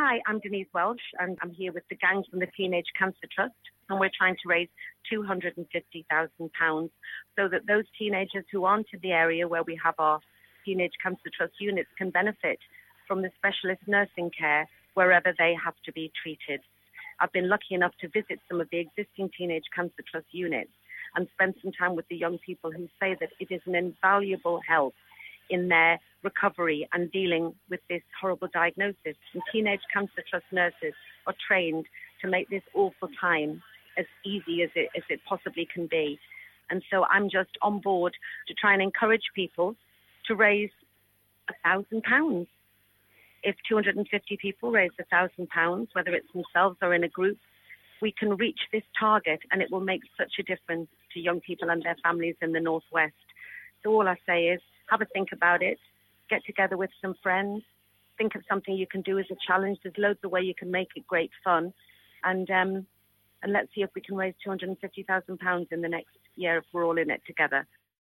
Hi, I'm Denise Welsh, and I'm here with the gang from the Teenage Cancer Trust, and we're trying to raise £250,000 so that those teenagers who aren't in the area where we have our Teenage Cancer Trust units can benefit from the specialist nursing care wherever they have to be treated. I've been lucky enough to visit some of the existing Teenage Cancer Trust units and spend some time with the young people who say that it is an invaluable help in their recovery and dealing with this horrible diagnosis. And Teenage Cancer Trust nurses are trained to make this awful time as easy as it possibly can be. And so I'm just on board to try and encourage people to raise £1,000. If 250 people raise £1,000, whether it's themselves or in a group, we can reach this target, and it will make such a difference to young people and their families in the Northwest. So all I say is, have a think about it, get together with some friends, think of something you can do as a challenge. There's loads of ways you can make it great fun. And let's see if we can raise £250,000 in the next year if we're all in it together.